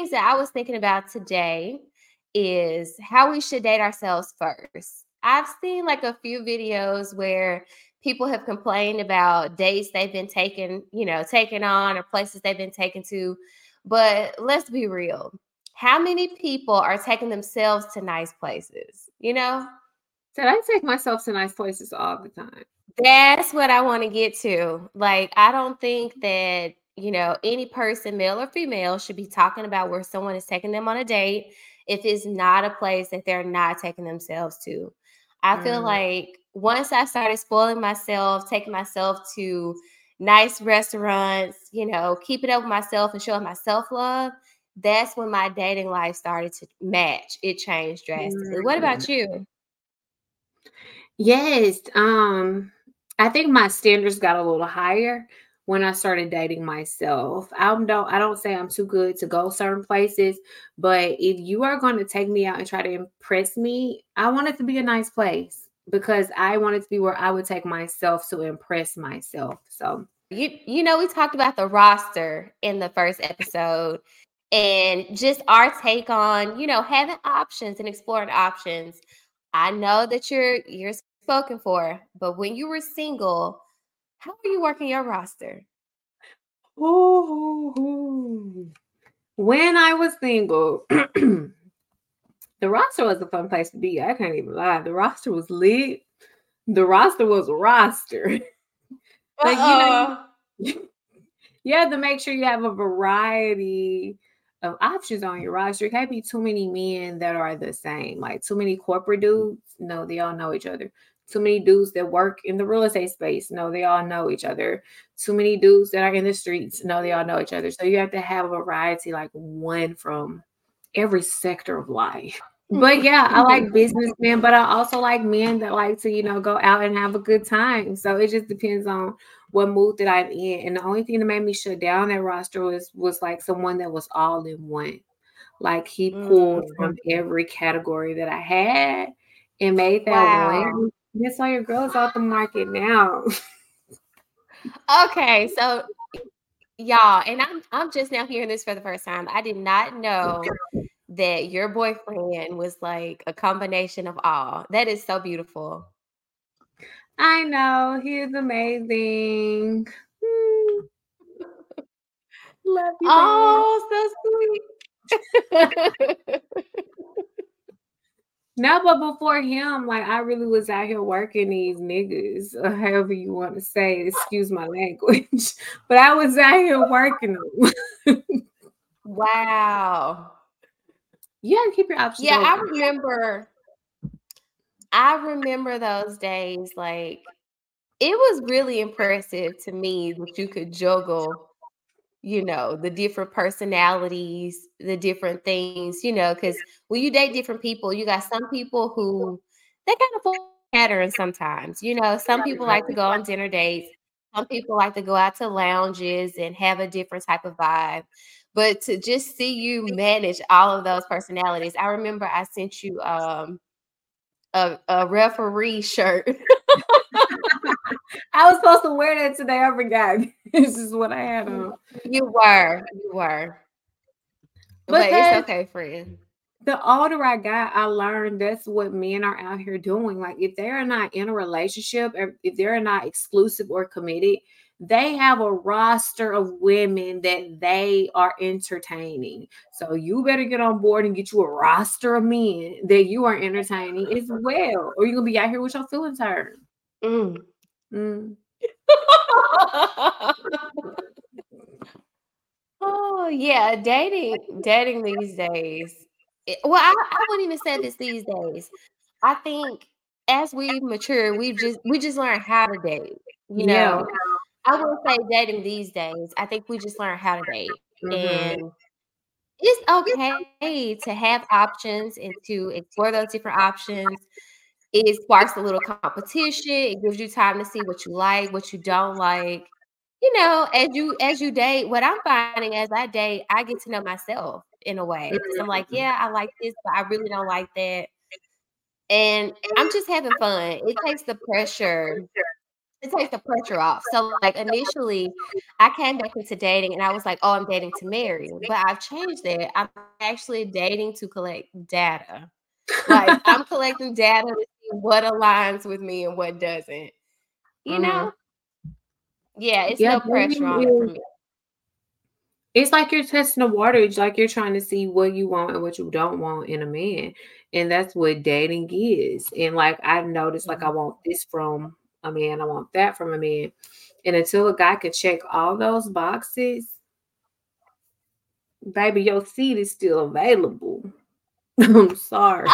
things that I was thinking about today is how we should date ourselves first. I've seen like a few videos where people have complained about dates they've been taken on or places they've been taken to. But let's be real. How many people are taking themselves to nice places? So I take myself to nice places all the time. That's what I want to get to. Like, I don't think that, any person, male or female, should be talking about where someone is taking them on a date if it's not a place that they're not taking themselves to. I feel like once I started spoiling myself, taking myself to nice restaurants, keeping up with myself and showing myself love, that's when my dating life started to match. It changed drastically. What about you? Yes. I think my standards got a little higher when I started dating myself. I don't say I'm too good to go certain places, but if you are going to take me out and try to impress me, I want it to be a nice place because I want it to be where I would take myself to impress myself. So We talked about the roster in the first episode and just our take on, having options and exploring options. I know that you're spoken for, but when you were single, how are you working your roster? ooh, when I was single, the roster was a fun place to be. I can't even lie. The roster was lit. The roster was a roster. Like, Uh-oh. you have to make sure you have a variety of options on your roster. It can't be too many men that are the same. Like too many corporate dudes. No, they all know each other. Too many dudes that work in the real estate space. No, they all know each other. Too many dudes that are in the streets. No, they all know each other. So you have to have a variety, like one from every sector of life. But yeah, I like businessmen, but I also like men that like to, go out and have a good time. So it just depends on what mood that I'm in. And the only thing that made me shut down that roster was like someone that was all in one. Like he pulled Mm, from every category that I had and made that wow. one. That's why your girl's off the market now. Okay, so y'all, and I'm just now hearing this for the first time. I did not know that your boyfriend was like a combination of all. That is so beautiful. I know, he is amazing. Mm, love you, babe. Oh, so sweet. No, but before him, like I really was out here working these niggas, or however you want to say it, excuse my language. But I was out here working them. Wow. You have to keep your options Yeah, open. I remember those days. Like, it was really impressive to me that you could juggle, the different personalities, the different things, because when you date different people, you got some people who they kind of fall pattern sometimes. Some people like to go on dinner dates, some people like to go out to lounges and have a different type of vibe. But to just see you manage all of those personalities, I remember I sent you a referee shirt. I was supposed to wear that today. I forgot. This is what I had on. You were. But it's Because okay, friend. the older I got, I learned that's what men are out here doing. Like if they're not in a relationship, or if they're not exclusive or committed, they have a roster of women that they are entertaining. So you better get on board and get you a roster of men that you are entertaining as well, or you're gonna be out here with your feelings hurt. Mm. Mm. Oh, yeah, dating these days. I wouldn't even say this these days. I think as we mature, we just learn how to date, you Yeah. know? I would say dating these days, I think we just learn how to date, Hmm. and it's okay to have options and to explore those different options. It sparks a little competition. It gives you time to see what you like, what you don't like. As you date, what I'm finding as I date, I get to know myself in a way because I'm like, yeah, I like this, but I really don't like that. And I'm just having fun. It takes the pressure it takes the pressure off. So, like, initially, I came back into dating and I was like, "Oh, I'm dating to marry," but I've changed that. I'm actually dating to collect data. Like, I'm collecting data to see what aligns with me and what doesn't, you Mhm. know? Yeah, it's Yeah, no pressure on it for me. it's like you're testing the water. It's like you're trying to see what you want and what you don't want in a man. And that's what dating is. And like I've noticed, like I Mhm. want this from a man, I want that from a man. And until a guy can check all those boxes, baby, your seat is still available. I'm sorry.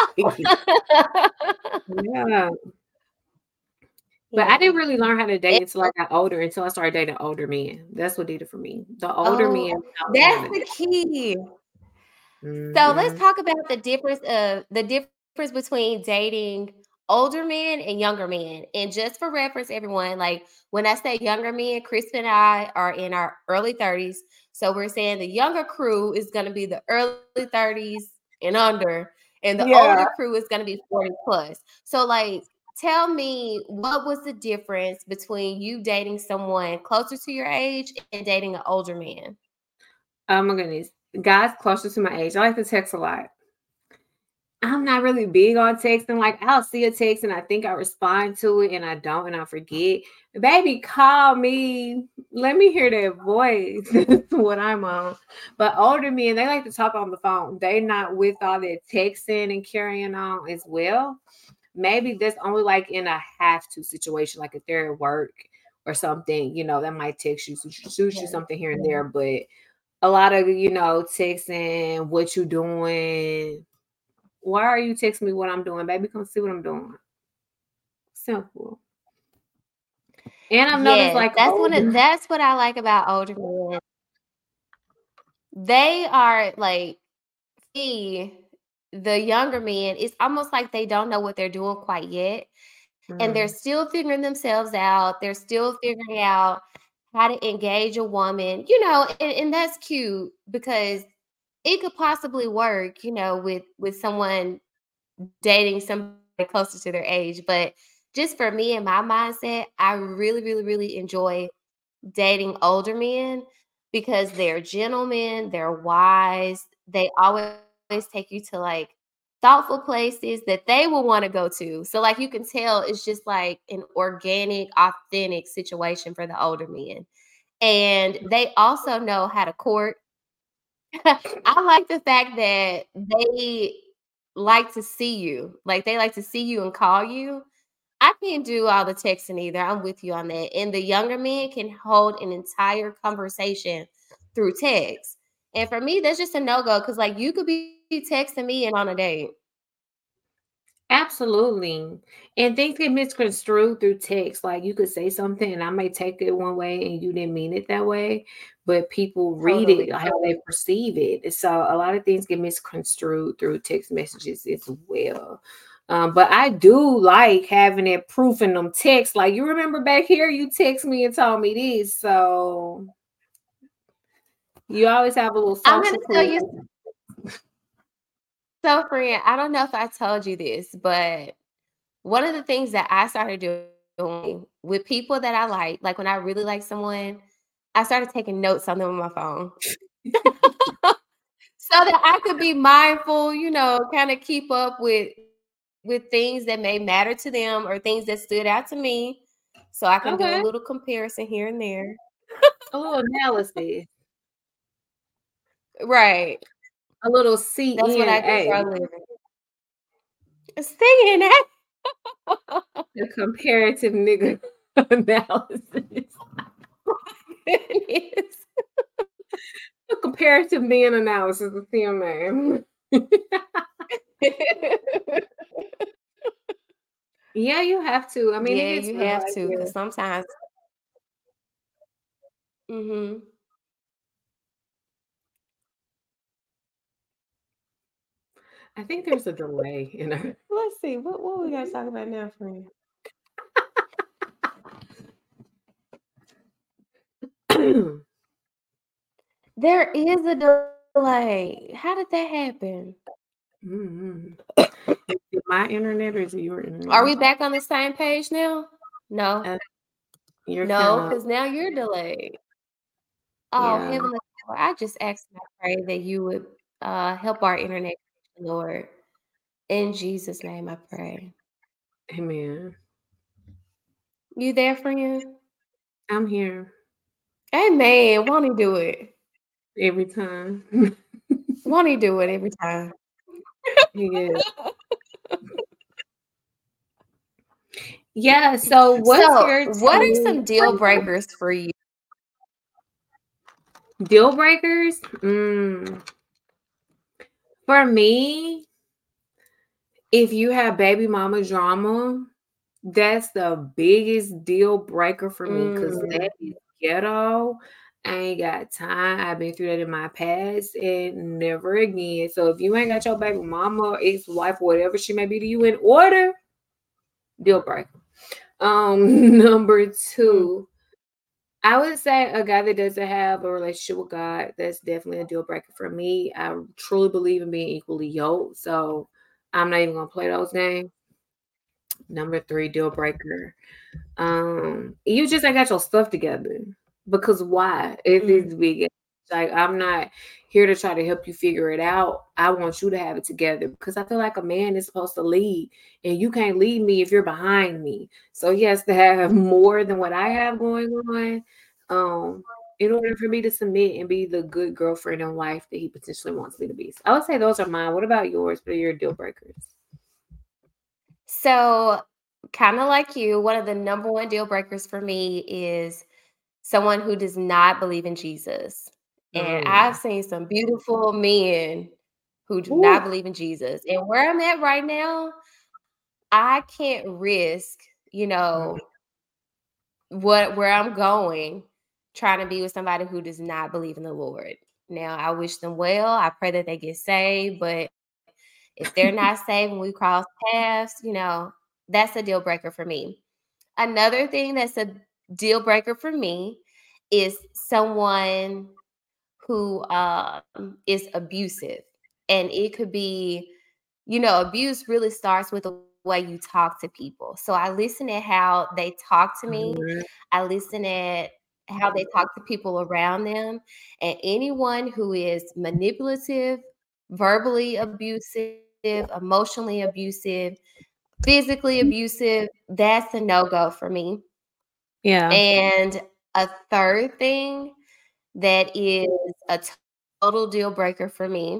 Yeah. But I Yeah. didn't really learn how to date It until I got older, until I started dating older men. That's what did it for me. The older men Oh, taught me how that's to the date. key. So let's Mhm. talk about the difference between dating older men and younger men. And just for reference, everyone, like when I say younger men, Crispin and I are in our early 30s. So we're saying the younger crew is going to be the early 30s and under, and the Yeah. older crew is going to be 40 plus. So like tell me what was the difference between you dating someone closer to your age and dating an older man? Oh my goodness. Guys closer to my age. I like to text a lot. I'm not really big on texting. Like I'll see a text and I think I respond to it and I don't and I forget. Baby, call me. Let me hear that voice. That's what I'm on. But older men, they like to talk on the phone. They not with all that texting and carrying on as well. Maybe that's only like in a have to situation, like if they're at work or something, that might text you, shoot you Yeah. something here and there. But a lot of, texting, what you doing, why are you texting me what I'm doing? Baby, come see what I'm doing. Simple. And I've noticed Yes, like older. that's what I like about older men. They are like me, the younger men, it's almost like they don't know what they're doing quite yet. And they're Mm, still figuring themselves out. They're still figuring out how to engage a woman, and that's cute because it could possibly work, with someone dating somebody closer to their age. But just for me and my mindset, I really, really, really enjoy dating older men because they're gentlemen, they're wise, they always take you to like thoughtful places that they will want to go to. So like you can tell it's just like an organic, authentic situation for the older men. And they also know how to court. I like the fact that they like to see you. Like they like to see you and call you. I can't do all the texting either. I'm with you on that. And the younger men can hold an entire conversation through text. And for me, that's just a no go because, like, you could be texting me and on a date. absolutely. And things get misconstrued through text. Like you could say something and I may take it one way and you didn't mean it that way, but people read Totally. it how they perceive it. So a lot of things get misconstrued through text messages as well. But I do like having it proof in them texts. Like you remember back here, you text me and told me this. So you always have a little I'm gonna social tell proof. you, so friend, I don't know if I told you this, but one of the things that I started doing with people that I like when I really like someone, I started taking notes on them on my phone. So that I could be mindful, kind of keep up with things that may matter to them or things that stood out to me. So I can do a Okay. little comparison here and there. A little analysis, Right. a little That's what I do CNA, for a living. Singing that. a comparative nigga analysis, Goodness. a comparative man analysis of CMA. Yeah, you have to. I mean, it Yeah, gets you real. have I to, get because it. sometimes mhm. I think there's a delay in her. Let's see, what we gotta talk about now, friend? There is a delay. How did that happen? Mhm. Is it my internet or is it your Are internet? we back on the same page now? No? You're kind No, of, because now you're delayed. Oh, yeah. Heavenly Father, I just ask and I pray that you would help our internet, Lord. In Jesus' name I pray. Amen. You there, friend? I'm here Amen. Won't he do it? every time. Won't he do it every time? Yeah. Yeah. So, what's So, your what are two some deal breakers for you? deal breakers? For me, if you have baby mama drama, that's the biggest deal breaker for me because Mm, that is ghetto. I ain't got time. I've been through that in my past and never again. So if you ain't got your baby mama, ex-wife, whatever she may be to you in order, deal breaker. Number mm. two, I would say a guy that doesn't have a relationship with God, that's definitely a deal breaker for me. I truly believe in being equally yoked. So I'm not even gonna play those games. Number three, deal breaker. You just ain't got your stuff together. Because why? It Mm. is big. Like I'm not here to try to help you figure it out. I want you to have it together because I feel like a man is supposed to lead, and you can't lead me if you're behind me. So he has to have more than what I have going on. In order for me to submit and be the good girlfriend and wife that he potentially wants me to be. So I would say those are mine. What about yours? What are your deal breakers? So, kind of like you, one of the number one deal breakers for me is someone who does not believe in Jesus. And I've Mm. seen some beautiful men who do not Ooh. believe in Jesus. And where I'm at right now, I can't risk, you Mm. know, where I'm going trying to be with somebody who does not believe in the Lord. Now, I wish them well. I pray that they get saved, but if they're not saved and we cross paths, that's a deal breaker for me. Another thing that's a deal breaker for me is someone who is abusive. And it could be, abuse really starts with the way you talk to people. So I listen at how they talk to me, Mhm. I listen at how they talk to people around them. And anyone who is manipulative, verbally abusive, emotionally abusive, physically abusive, that's a no go for me. Yeah. And a third thing that is a total deal breaker for me.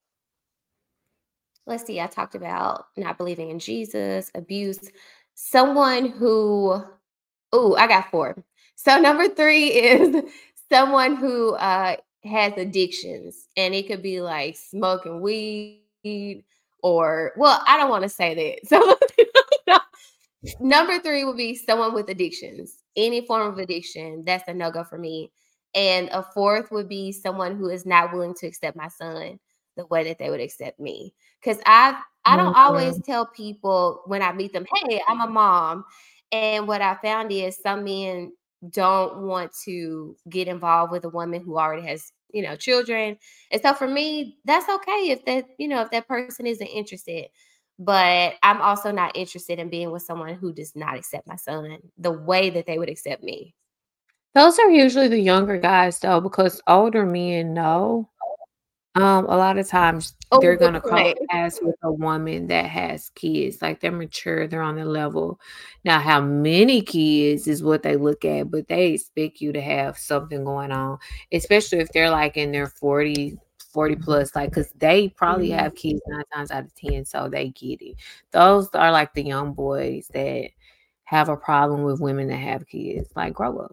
Let's see, I talked about not believing in Jesus, abuse, someone who, oh, I got four. So, number three is someone who has addictions, and it could be like smoking weed or, well, I don't want to say that. So, number three would be someone with addictions, any form of addiction. That's a no go for me. And a fourth would be someone who is not willing to accept my son the way that they would accept me. Because I don't always Mhm. tell people when I meet them, hey, I'm a mom. And what I found is some men don't want to get involved with a woman who already has, children. And so for me, that's okay if that person isn't interested. But I'm also not interested in being with someone who does not accept my son the way that they would accept me. Those are usually the younger guys though, because older men know. A lot of times Oh, they're good gonna cross point. paths with a woman that has kids. Like they're mature, they're on the level. Now, how many kids is what they look at, but they expect you to have something going on, especially if they're like in their 40 plus, like because they probably Mhm. have kids 9 times out of 10, so they get it. Those are like the young boys that have a problem with women that have kids. Like, grow up.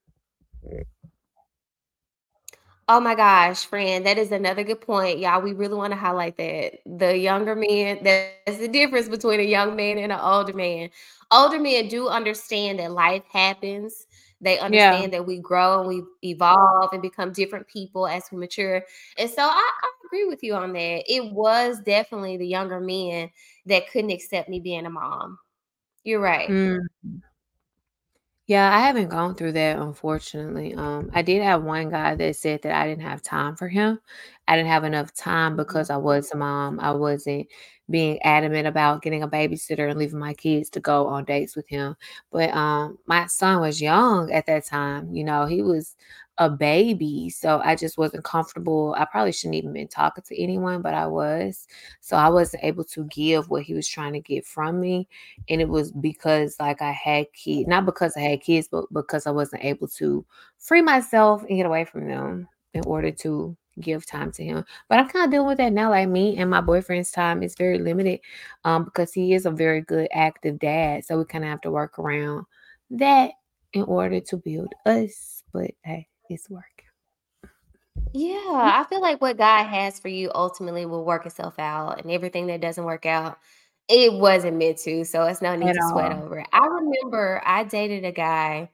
Oh my gosh, friend, that is another good point. Y'all, we really want to highlight that. The younger men, that's the difference between a young man and an older man. Older men do understand that life happens. They Yeah. understand that we grow and we evolve and become different people as we mature. And so I agree with you on that. It was definitely the younger men that couldn't accept me being a mom. You're right. Mm. Yeah, I haven't gone through that, unfortunately. I did have one guy that said that I didn't have time for him. I didn't have enough time Mhm. because I was a mom. I wasn't being adamant about getting a babysitter and leaving my kids to go on dates with him. But my son was young at that time. You know, he was a baby, so I just wasn't comfortable. I probably shouldn't even been talking to anyone, but I was. So I wasn't able to give what he was trying to get from me, and it was because like I had kids, not because I had kids, but because I wasn't able to free myself and get away from them in order to give time to him. But I'm kind of dealing with that now. Like me and my boyfriend's time is very limited, because he is a very good active dad, so we kind of have to work around that in order to build us. But hey, it's work Yeah, I feel like what God has for you ultimately will work itself out, and everything that doesn't work out, it wasn't meant to, so it's no need at to sweat all. over it. I remember I dated a guy.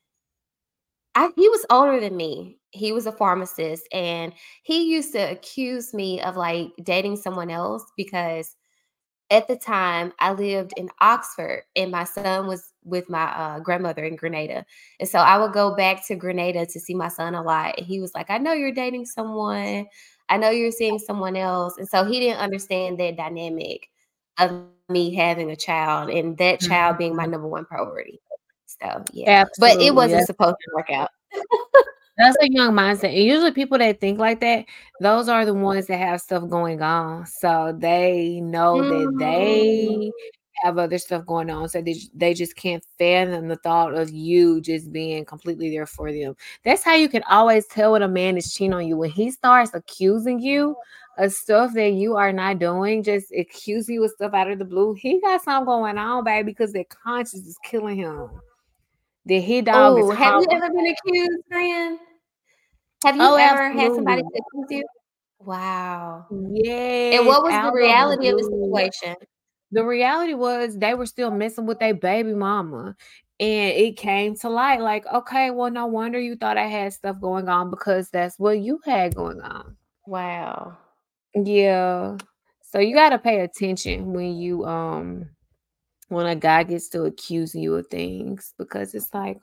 He was older than me. He was a pharmacist, and he used to accuse me of like dating someone else because at the time I lived in Oxford and my son was with my grandmother in Grenada. And so I would go back to Grenada to see my son a lot. And he was like, I know you're dating someone. I know you're seeing someone else. And so he didn't understand that dynamic of me having a child and that child being my Mhm. number one priority. So yeah. But it Absolutely. wasn't supposed to work out. That's a young mindset, and usually people that think like that, those are the ones that have stuff going on, so they know that Mm. they have other stuff going on, so they just can't fathom the thought of you just being completely there for them. That's how you can always tell when a man is cheating on you, when he starts accusing you of stuff that you are not doing, just accusing you of stuff out of the blue, he got something going on, baby, because their conscience is killing him. The he dog is Oh, have you hollering. ever been accused, friend? Have you Oh, ever had somebody absolutely. to accuse you? Wow. And Yes, what was the out of the reality of the blue. situation? The reality was they were still messing with their baby mama. And it came to light like, okay, well, no wonder you thought I had stuff going on because that's what you had going on. Wow. Yeah. So you gotta pay attention when a guy gets to accusing you of things because it's like,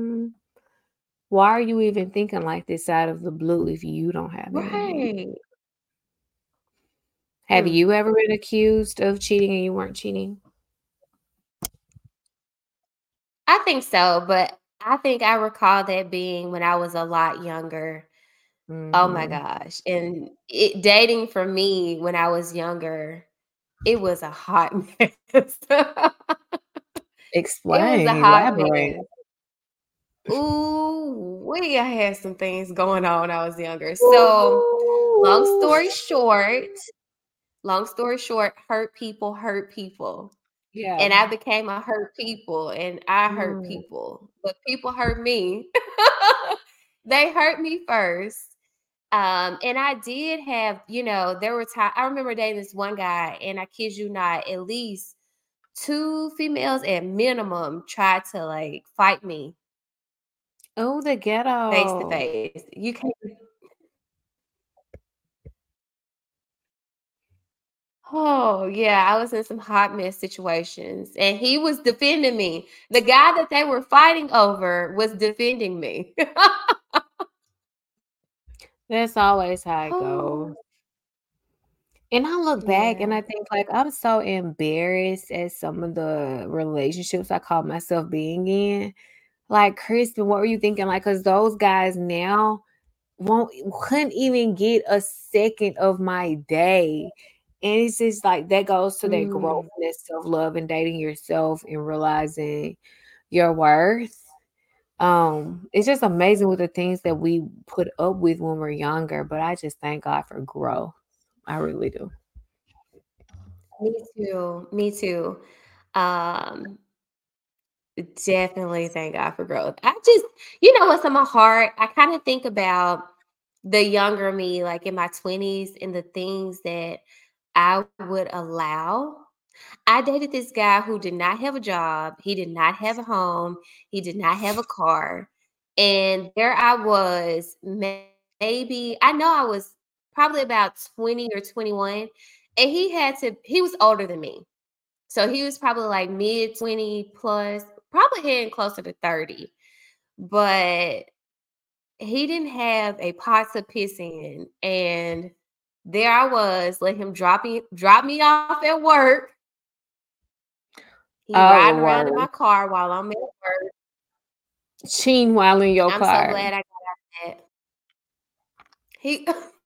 why are you even thinking like this out of the blue if you don't have anything? Right. Have Hmm. you ever been accused of cheating and you weren't cheating? I think so, but I think I recall that being when I was a lot younger. Oh my Mhm. gosh. And dating for me when I was younger, it was a hot mess. It was a Explain, hot elaborate. mess. Ooh, I had some things going on when I was younger. So, long Ooh. story short, hurt people hurt people. Yeah. And I became a hurt people and I hurt Mm. people, but people hurt me. They hurt me first. And I did have, there were times I remember dating this one guy, and I kid you not, at least two females at minimum tried to like fight me Oh, the face to ghetto. face. You can't. Oh, yeah, I was in some hot mess situations, and he was defending me. The guy that they were fighting over was defending me. That's always how it goes. Oh, And I look back and yeah. I think, like, I'm so embarrassed at some of the relationships I call myself being in. Like, Kristen, what were you thinking? Like, because those guys now won't couldn't even get a second of my day. And it's just like that goes to that growth Mm. and that self-love and dating yourself and realizing your worth. It's just amazing with the things that we put up with when we're younger, but I just thank God for growth. I really do. Me too. Me too. Um, Definitely thank God for growth. I just, what's in my heart? I kind of think about the younger me, like in my 20s, and the things that I would allow. I dated this guy who did not have a job. He did not have a home. He did not have a car. And there I was, maybe, I know I was probably about 20 or 21. And he was older than me. So he was probably like mid 20 plus. probably heading closer to 30. But he didn't have a pot to piss in. And there I was, let him drop me off at work. He Oh riding around in Lord. my car while I'm at work. Cheating while in your I'm so car. glad I got out of that. He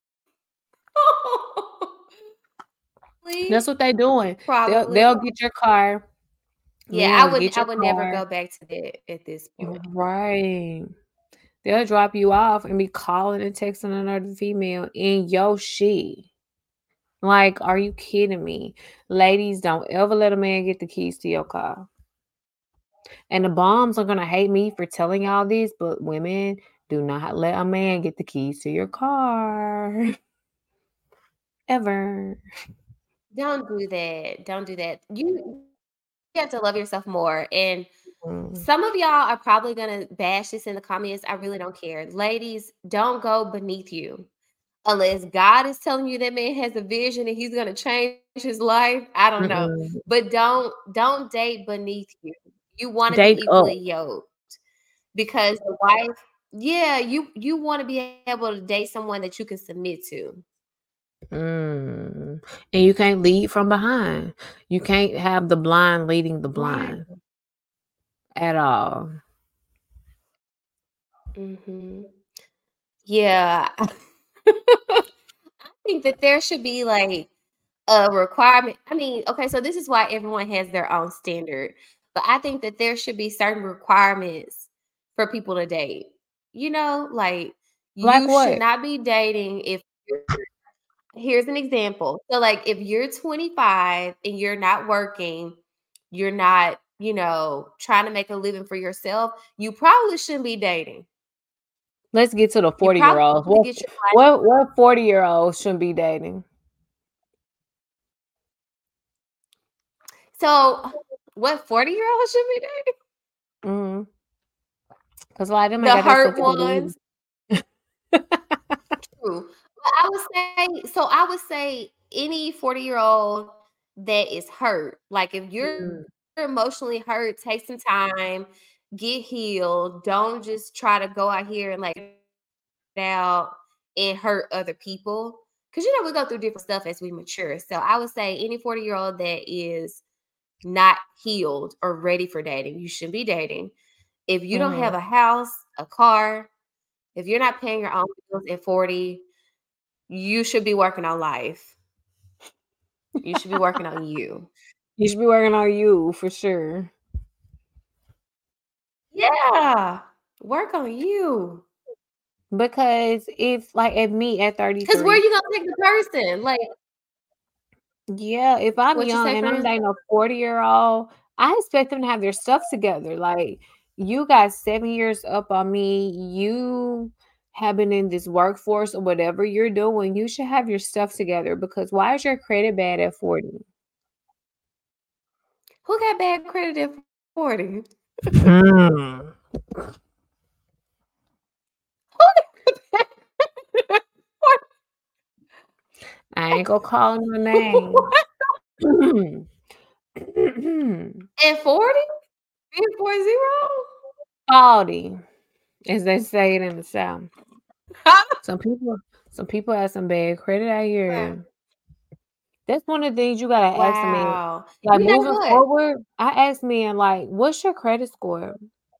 That's what they doing. probably. They'll get your car. Yeah, Men will get I your would never car. go back to that at this point. Right. They'll drop you off and be calling and texting another female in your shit. Like, are you kidding me? Ladies, don't ever let a man get the keys to your car. And the bombs are gonna hate me for telling y'all this, but women, do not let a man get the keys to your car. Ever. Don't do that. Don't do that. You have to love yourself more. And Mm. some of y'all are probably gonna bash this in the comments. I really don't care. Ladies, don't go beneath you. Unless God is telling you that man has a vision and he's gonna change his life. I don't know. Mm-mm. But don't date beneath you. You want to be Date up. equally yoked. Because the wife, yeah, you want to be able to date someone that you can submit to. And you can't lead from behind. You can't have the blind leading the Right. blind at all. Yeah. I think that there should be like a requirement. I mean, okay, so this is why everyone has their own standard. But I think that there should be certain requirements for people to date. You know, like Like you should what? not be dating if here's an example. So like if you're 25 and you're not working, you're not, trying to make a living for yourself, you probably shouldn't be dating. Let's get to the You probably 40-year-olds. need to What get your what 40-year-olds shouldn't be dating? So what 40-year-olds should be dating? Mhm. 'Cause a lot of them ain't The got that stuff hurt together ones. True. But I would say any 40-year-old that is hurt. Like if you're Mm. emotionally hurt, take some time, get healed. Don't just try to go out here and like it out and hurt other people. Cause we go through different stuff as we mature. So I would say any 40-year-old that is not healed or ready for dating, you shouldn't be dating. If you don't have Mhm. a house, a car, if you're not paying your own bills at 40, you should be working on life. You should be working on you. You should be working on you for sure. Yeah. Work on you. Because if me at Cause where 33, you gonna take the person? Like, yeah, if I'm what you young say, and I'm friend? dating a 40-year-old, I expect them to have their stuff together. Like, you got 7 years up on me. You have been in this workforce or whatever you're doing. You should have your stuff together because why is your credit bad at 40? Who got bad credit at 40? Mm. I ain't gonna call no name. What? At 40? Being 40? 40, as they say it in the South. Some people some people have some bad credit out here. That's one of the things you gotta ask a man. Wow. Like, You know moving what? forward, I ask men, like, "What's your credit score?"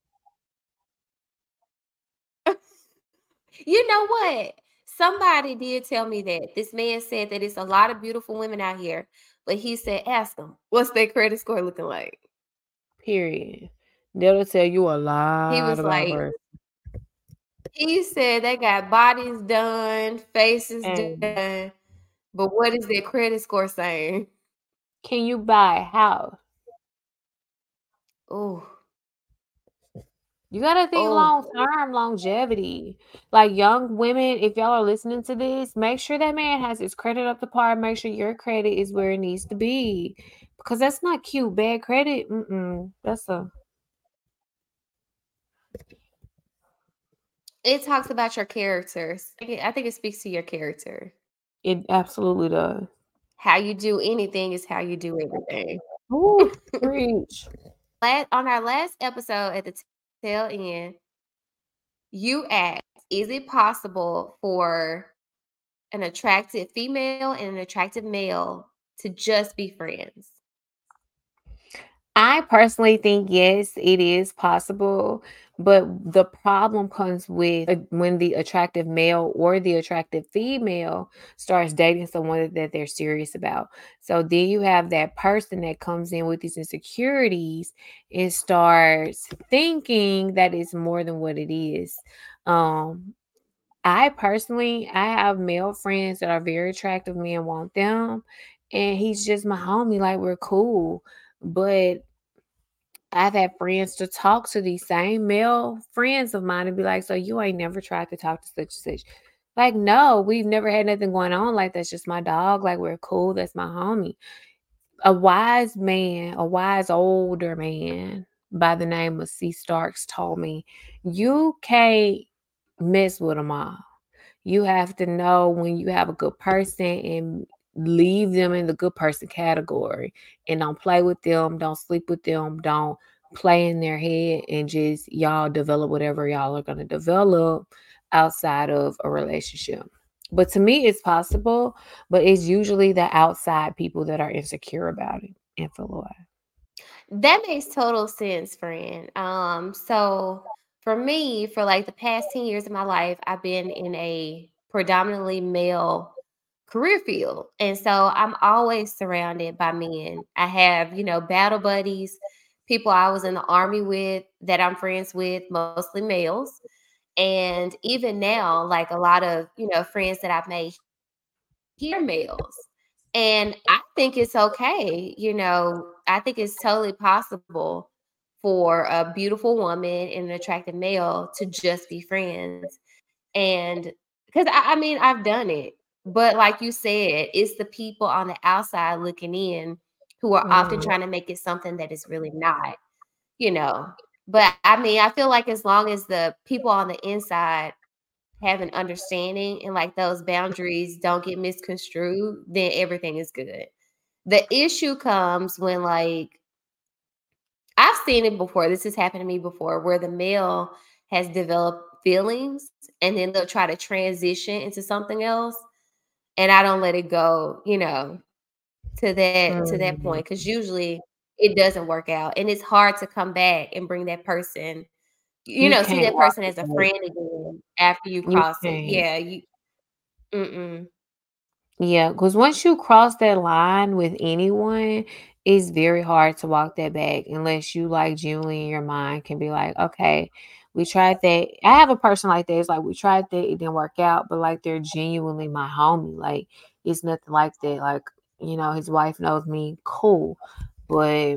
You know what? Somebody did tell me that. This man said that it's a lot of beautiful women out here, but he said, ask them, what's their credit score looking like? Period. They'll tell you a He lot was about like, her. he said they got bodies done, faces And done, but what is their credit score saying? can you buy a house? Oh, You gotta think oh, long term, longevity. Like, young women, if y'all are listening to this, make sure that man has his credit up to par. Make sure your credit is where it needs to be. Because that's not cute. Bad credit, that's a it talks about your characters. I think it speaks to your character. it absolutely does. How you do anything is how you do everything. Ooh, preach. on our last episode at the tail end, you asked, is it possible for an attractive female and an attractive male to just be friends? I personally think yes, it is possible, but the problem comes with when the attractive male or the attractive female starts dating someone that they're serious about. So then you have that person that comes in with these insecurities and starts thinking that it's more than what it is. Um, I personally, I have male friends that are very attractive. Me and want them, and he's just my homie. Like we're cool, but I've had friends to talk to these same male friends of mine and be like, "So you ain't never tried to talk to such and such?" Like, no, we've never had nothing going on. Like, that's just my dog. Like, we're cool. That's my homie. A wise man, a wise older man by the name of C. Starks told me, you can't mess with them all. You have to know when you have a good person and leave them in the good person category and don't play with them, don't sleep with them, don't play in their head and just y'all develop whatever y'all are going to develop outside of a relationship. But to me, it's possible, but it's usually the outside people that are insecure about it and feel away. That makes total sense, friend. So for me, for like the past 10 years of my life, I've been in a predominantly male career field. And so I'm always surrounded by men. I have, battle buddies, people I was in the army with that I'm friends with, mostly males. And even now, like a lot of, friends that I've made here males. And I think it's okay. I think it's totally possible for a beautiful woman and an attractive male to just be friends. And because I mean, I've done it. But like you said, it's the people on the outside looking in who are often Mhm. trying to make it something that is really not, you know. But I mean, I feel like as long as the people on the inside have an understanding and like those boundaries don't get misconstrued, then everything is good. The issue comes when like I've seen it before. This has happened to me before where the male has developed feelings and then they'll try to transition into something else and I don't let it go, to that Mhm. point cuz usually it doesn't work out and it's hard to come back and bring that person, You see can't that walk person it as a back. friend again after you You cross it. can't. Yeah, you mm-mm. Yeah, because once you cross that line with anyone, it's very hard to walk that back unless you like genuinely in your mind can be like, okay, we tried that. I have a person like that. It's like we tried that, it didn't work out, but like they're genuinely my homie. Like it's nothing like that. Like, his wife knows me, cool. But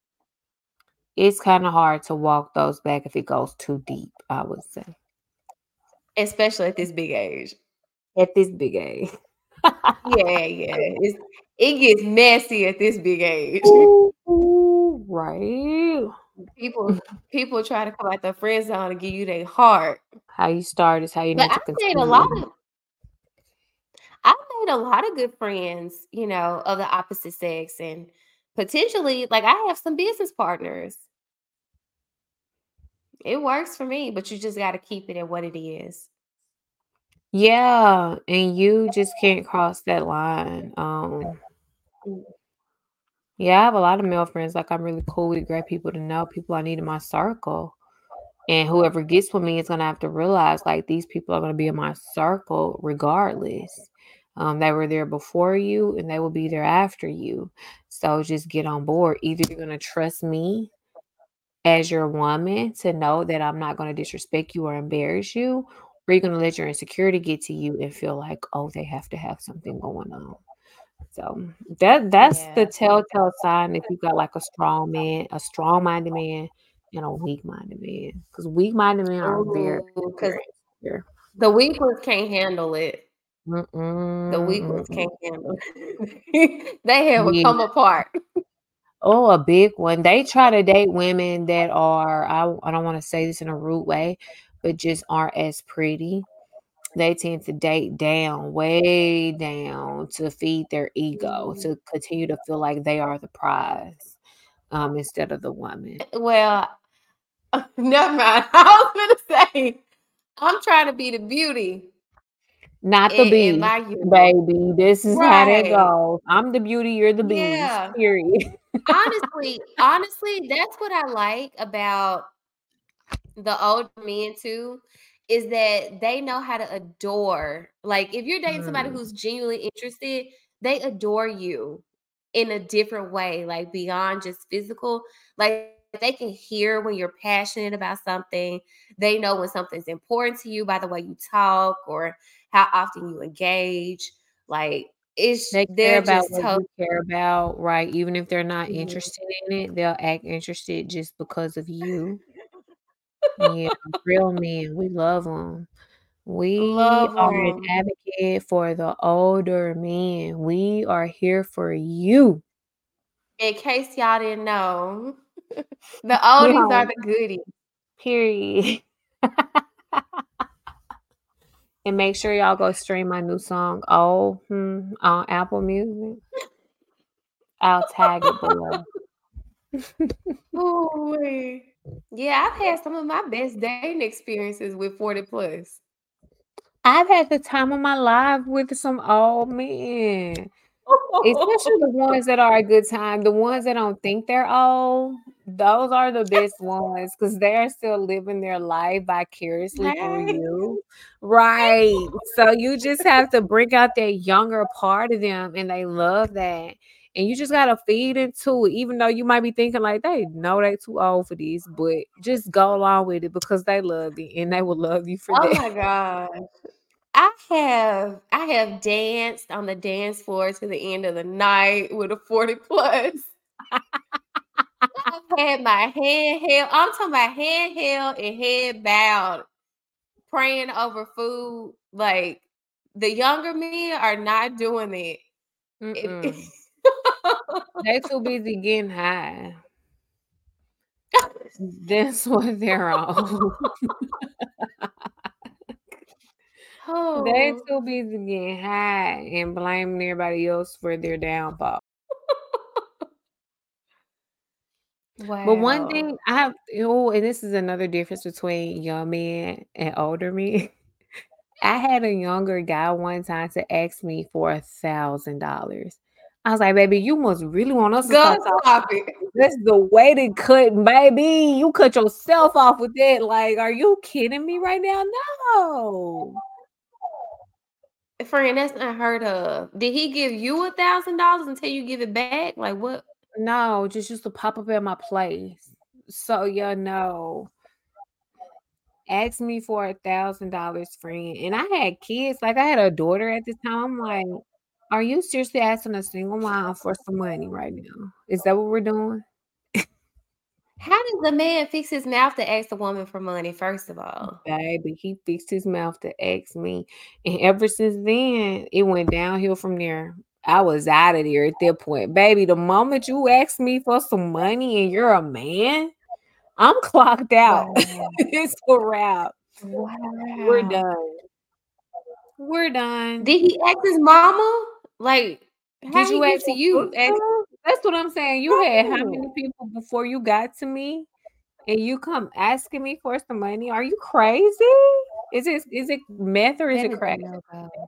it's kind of hard to walk those back if it goes too deep, I would say. Especially at this big age. At this big age. Yeah, yeah. It gets messy at this big age. Ooh, right. People try to come out their friend zone and give you their heart. How you start is how you But need to continue. I've made a lot of good friends, of the opposite sex and potentially like I have some business partners. It works for me, but you just got to keep it at what it is. Yeah, and you just can't cross that line. Mm. Yeah, I have a lot of male friends. Like I'm really cool with great people to know, people I need in my circle. And whoever gets with me is gonna have to realize like these people are gonna be in my circle regardless. They were there before you and they will be there after you. So just get on board. Either you're gonna trust me as your woman to know that I'm not gonna disrespect you or embarrass you, or you're gonna let your insecurity get to you and feel like, oh, they have to have something going on. So that's the Yeah. telltale sign if you got like a strong man, a strong-minded man, and a weak-minded man. Because weak-minded men are very, Ooh, because very insecure. the weak ones can't handle it. Mm-mm, The weak ones mm-mm. can't handle it. They have a Yeah. come apart. Oh, a big one. They try to date women that are, I don't want to say this in a rude way, but just aren't as pretty. They tend to date down, way down to feed their ego, Mhm. to continue to feel like they are the prize. instead of the woman. Well, never mind. I was gonna say I'm trying to be the beauty Not the in beast, my universe. baby. This is how that Right. goes. I'm the beauty, you're the beast. Yeah. Period. Honestly, that's what I like about the older men too, is that they know how to adore. Like if you're dating somebody Mm. who's genuinely interested, they adore you in a different way, like beyond just physical. Like they can hear when you're passionate about something. They know when something's important to you by the way you talk or how often you engage. Like They care they're about just what totally. you care about, right? Even if they're not Mhm. interested in it, they'll act interested just because of you. Yeah, real men, we love them. We Love are an them. advocate for the older men. We are here for you. In case y'all didn't know, the We oldies are home, the goodies. period. And make sure y'all go stream my new song, on Apple Music. I'll tag it below. Ooh-wee. Yeah, I've had some of my best dating experiences with 40 plus. I've had the time of my life with some old men. Especially the ones that are a good time. The ones that don't think they're old, those are the best ones because 'cause they're still living their life vicariously through Hey. you. Right. So you just have to bring out that younger part of them, and they love that. And you just gotta feed into it, even though you might be thinking like, "They know they too old for this," but just go along with it because they love it, and they will love you for Oh that. my god. I have danced on the dance floor to the end of the night with a 40 plus. I've had my head held. I'm talking about head held and head bowed, praying over food. Like the younger men are not doing it. It Mm-mm. They too busy getting high. That's what they're on. They Oh, too busy getting high and blaming everybody else for their downfall. But one wow. thing I have and this is another difference between young men and older men. I had a younger guy one time to ask me for $1,000. I was like, "Baby, you must really want us to Go start talking. stop it. That's the way to cut, baby. You cut yourself off with that. Like, are you kidding me right now? No." Friend, that's unheard of. Did he give you $1,000 until you give it back? Like what? No, just used to pop up at my place. So, yeah, no. Asked me for $1,000, friend, and I had kids, like, I had a daughter at the time. I'm like, "Are you seriously asking a single mom for some money right now? Is that what we're doing?" How does a man fix his mouth to ask a woman for money, first of all? Baby, he fixed his mouth to ask me, and ever since then, it went downhill from there. I was out of there at that point. Baby, the moment you ask me for some money and you're a man, I'm clocked out. Wow. It's a wrap. We're Wow. done. We're done. Did he ask his mama? Like, Did how you he ask get to your you? Ask sister? That's what I'm saying. You had how no. many people before you got to me, and you come asking me for some money? Are you crazy? Is it meth or is That it is a crack? no-go.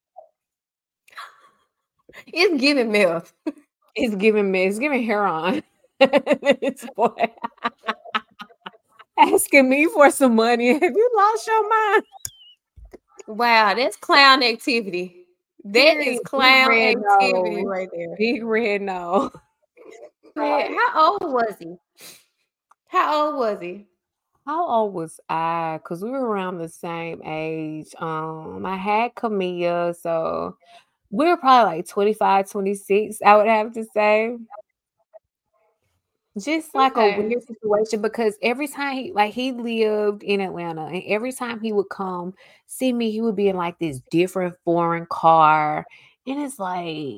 It's giving milk. It's giving me. It's giving heroin. This boy asking me for some money. Have you lost your mind? Wow, that's clown activity. That is Period. Big clown red activity no. right there. Big red no. Man, how old was he? How old was he? How old was I? Because we were around the same age. I had Camilla, so we were probably like 25, 26. I would have to say. Just like a Okay. weird situation because every time he lived in Atlanta, and every time he would come see me, he would be in, like, this different foreign car, and it's like,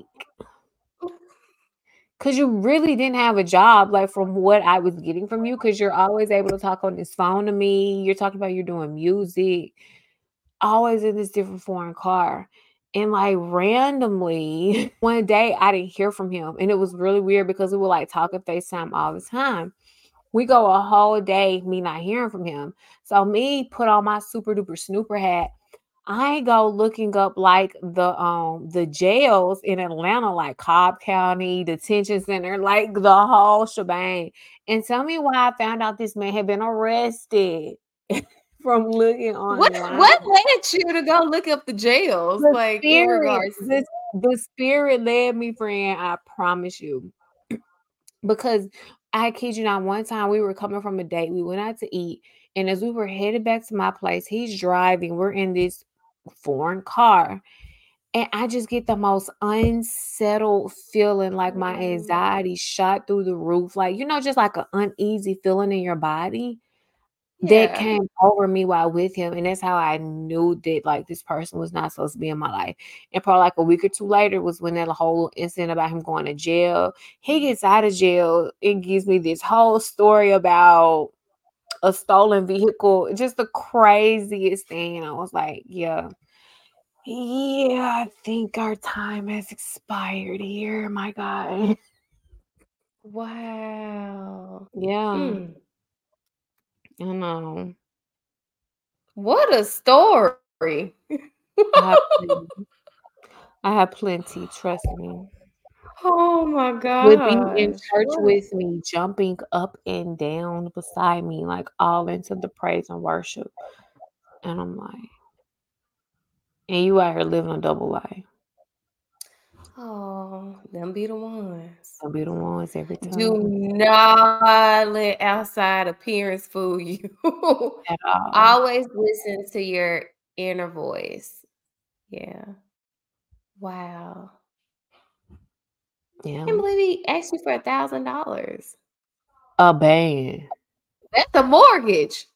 cause you really didn't have a job, like, from what I was getting from you, cause 'cause you're always able to talk on this phone to me, you're talking about you're doing music, always in this different foreign car, And like randomly, one day I didn't hear from him. And it was really weird because we would like talk and FaceTime all the time. We go a whole day, me not hearing from him. So me put on my super duper snooper hat. I go looking up like the jails in Atlanta, like Cobb County Detention Center, like the whole shebang. And tell me why I found out this man had been arrested from looking What online. led you to go look up the jails, The like, in spirit, regards to the spirit led me, friend. I promise you. Because I kid you not, one time we were coming from a date, we went out to eat, and as we were headed back to my place, he's driving. We're in this foreign car, and I just get the most unsettled feeling, like my anxiety shot through the roof, like, just like an uneasy feeling in your body that Yeah. came over me while with him, and that's how I knew that, like, this person was not supposed to be in my life. And probably, like, a week or 2 later was when that whole incident about him going to jail. He gets out of jail and gives me this whole story about a stolen vehicle, just the craziest thing, and I was like, "Yeah. Yeah, I think our time has expired here, my guy." Wow. Yeah, Mm. I know. What a story. I have plenty. I have plenty, trust me. Oh my Would be in gosh. church What? with me, jumping up and down beside me, like, all into the praise and worship, and I'm like, "And you out here living a double life." Oh, them be the ones. I'll be the ones every Do time not let outside appearance fool you. at all. Always listen to your inner voice. Yeah. Wow. I Yeah. can't believe he asked you for $1,000. A band. That's a mortgage.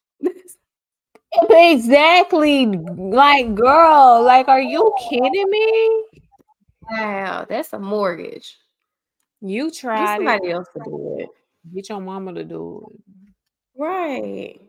Exactly, like, girl, like, are you kidding me? Wow, that's a mortgage. You Get tried it. somebody else to do it. Get your mama to do it. Right.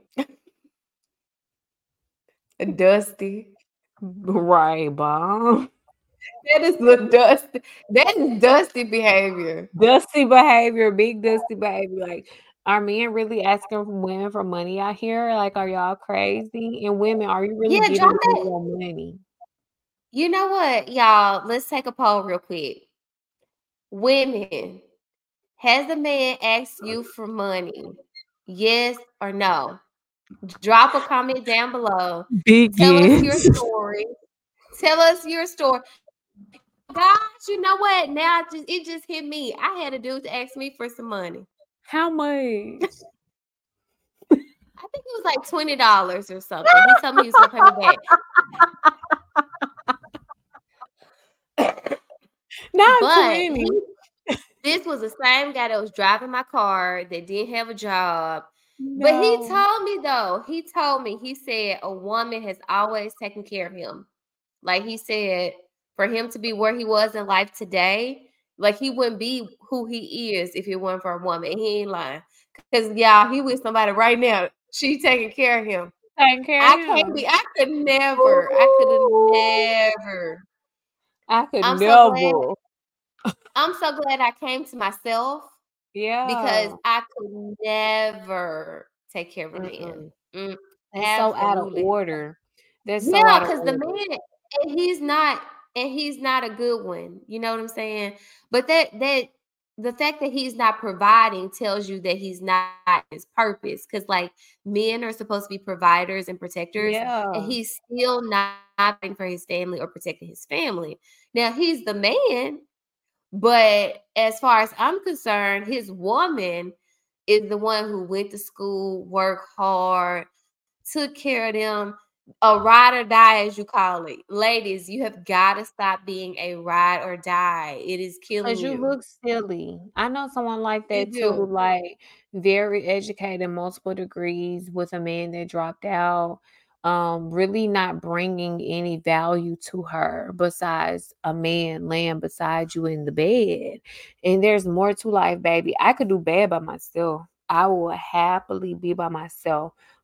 Dusty. Right, bomb. That is the dusty. That is dusty behavior. Dusty behavior, big dusty behavior. Like, are men really asking women for money out here? Like, are y'all crazy? And women, are you really Yeah, drop giving men that. your money? You know what, y'all? Let's take a poll real quick. Women, has a man asked you for money? Yes or no? Drop a comment down below. Big Tell us your yes. story. Tell us your story. Gosh, you know what? Now it just hit me. I had a dude to ask me for some money. How much? I think it was like $20 or something. He told me he was gonna pay me back. Not But 20. this was the same guy that was driving my car that didn't have a job. But No. he told me, he said a woman has always taken care of him. Like he said, for him to be where he was in life today, like he wouldn't be who he is if it weren't for a woman. He ain't lying. Cause yeah, he with somebody right now. She taking care of him. Taking care I of can't him. be, I could never, I could have Ooh, never. I could I'm so glad, never. I'm so glad I came to myself because Yeah. I could never take care of a man. Mm-mm. Mm, That's so out of absolutely. order. That's so Yeah, out of because the order. man and he's not a good one. You know what I'm saying? But that the fact that he's not providing tells you that he's not his purpose. Because like men are supposed to be providers and protectors, and Yeah. he's still not fighting for his family or protecting his family. Now he's the man, but as far as I'm concerned, his woman is the one who went to school, worked hard, took care of them, a ride or die, as you call it. Ladies, you have got to stop being a ride or die. It is killing 'Cause you you. look silly. I know someone like You that too, do. like, very educated, multiple degrees with a man that dropped out, really not bringing any value to her besides a man laying beside you in the bed, and there's more to life, baby. I could do bad by myself. I will happily be by myself,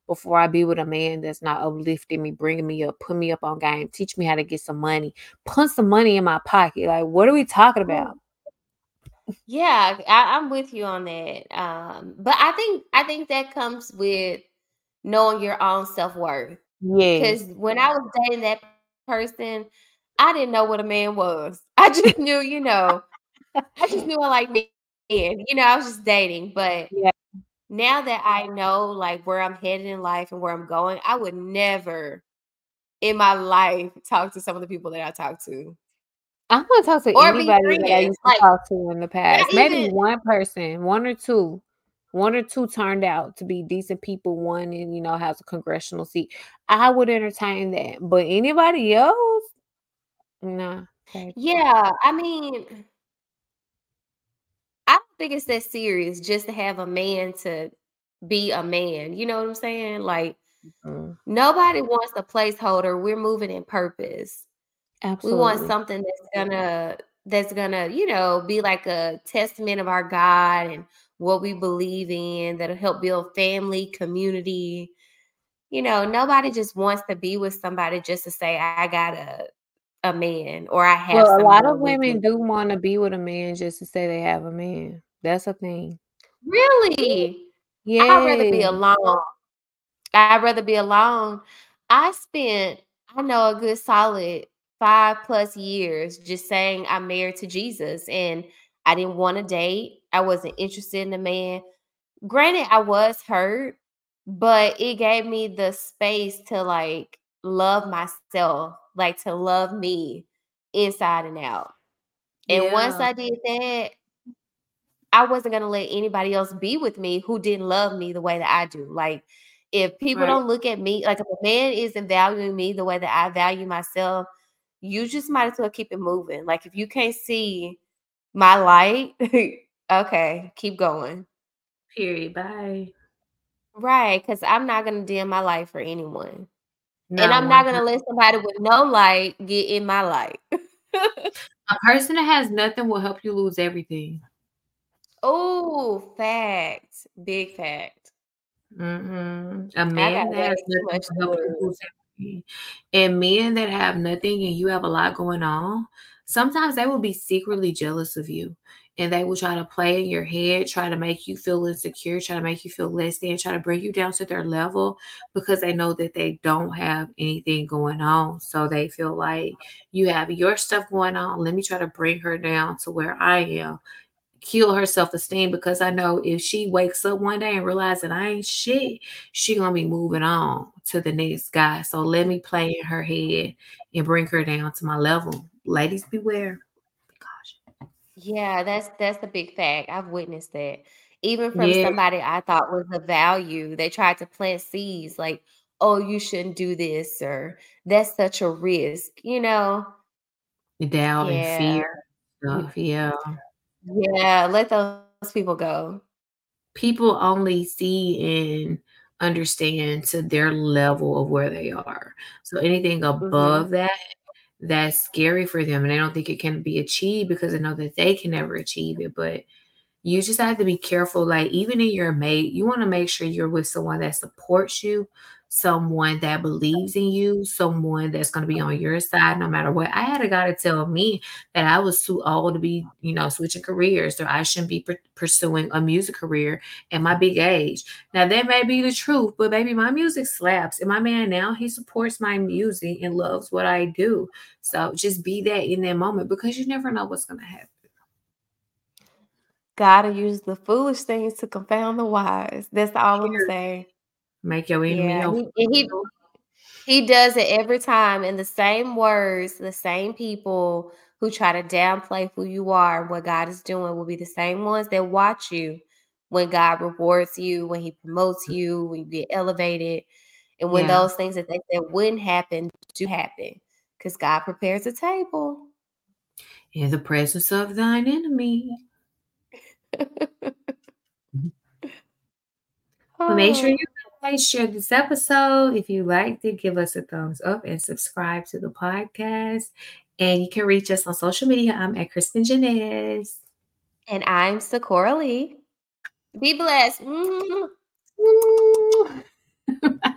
before I be with a man that's not uplifting me, bringing me up, put me up on game, teach me how to get some money, put some money in my pocket. Like, what are we talking about? Yeah, I'm with you on that. But I think that comes with knowing your own self-worth. Yes. Because when I was dating that person, I didn't know what a man was. I just knew, I just knew I liked men. I was just dating. But Yeah. now that I know like where I'm headed in life and where I'm going, I would never in my life talk to some of the people that I talk to. I'm gonna talk to Or be anybody that I friends. used to Like, talk to in the not past. Maybe even one person, one or two. One or two turned out to be decent people. One, and has a congressional seat. I would entertain that, but anybody else, nah. Okay. yeah, I mean, I don't think it's that serious just to have a man to be a man. You know what I'm saying? Like, Mm, nobody wants a placeholder. We're moving in purpose. We want absolutely. something that's gonna, be like a testament of our God and what we believe in, that'll help build family, community. Nobody just wants to be with somebody just to say, I got a man or I have Well, a lot of someone with me. women do want to be with a man just to say they have a man. That's a thing. Really? I'd rather be Yeah. alone. I'd rather be alone. I spent, I know, a good solid 5+ years just saying I'm married to Jesus, and I didn't want to date. I wasn't interested in the man. Granted, I was hurt, but it gave me the space to like love myself, like to love me inside and out. And once Yeah. I did that, I wasn't gonna let anybody else be with me who didn't love me the way that I do. Like, if people Right. don't look at me, like if a man isn't valuing me the way that I value myself, you just might as well keep it moving. Like, if you can't see my light, okay, keep going. Period. Bye. Right, because I'm not gonna dim my light for anyone. And Not I'm not one. gonna let somebody with no light get in my light. A person that has nothing will help you lose everything. Oh, fact. Big fact. A I got man that has way too nothing much will to help you lose. lose everything. And men that have nothing and you have a lot going on, sometimes they will be secretly jealous of you. And they will try to play in your head, try to make you feel insecure, try to make you feel less than, try to bring you down to their level because they know that they don't have anything going on. So they feel like you have your stuff going on. Let me try to bring her down to where I am, kill her self-esteem, because I know if she wakes up one day and realizes I ain't shit, she gonna be moving on to the next guy. So let me play in her head and bring her down to my level. Ladies beware. Gosh. Yeah, that's the big fact. I've witnessed that. Even from Yeah, somebody I thought was of value, they tried to plant seeds like, "Oh, you shouldn't do this," or "That's such a risk." doubt and Yeah. fear stuff. Yeah. Yeah, let those people go. People only see and understand to their level of where they are. So anything Mhm. above that, that's scary for them, and they don't think it can be achieved because they know that they can never achieve it. But you just have to be careful. Like, even in your mate, you want to make sure you're with someone that supports you, someone that believes in you, someone that's going to be on your side no matter what. I had a guy to tell me that I was too old to be, switching careers, or I shouldn't be pursuing a music career at my big age. Now, that may be the truth, but baby, my music slaps. And my man now, he supports my music and loves what I do. So just be that in that moment, because you never know what's going to happen. Gotta use the foolish things to confound the wise. That's all Imma say. Make your enemy Yeah, your he does it every time in the same words. The same people who try to downplay who you are and what God is doing will be the same ones that watch you when God rewards you, when he promotes you, when you get elevated, and when Yeah. those things that they said wouldn't happen do happen, because God prepares a table. In the presence of thine enemy. Mhm. But make sure you Oh, guys share this episode. If you liked it, give us a thumbs up and subscribe to the podcast. And you can reach us on social media. I'm at Kristen Janez. and I'm Sakura Lee. Be blessed. Woo!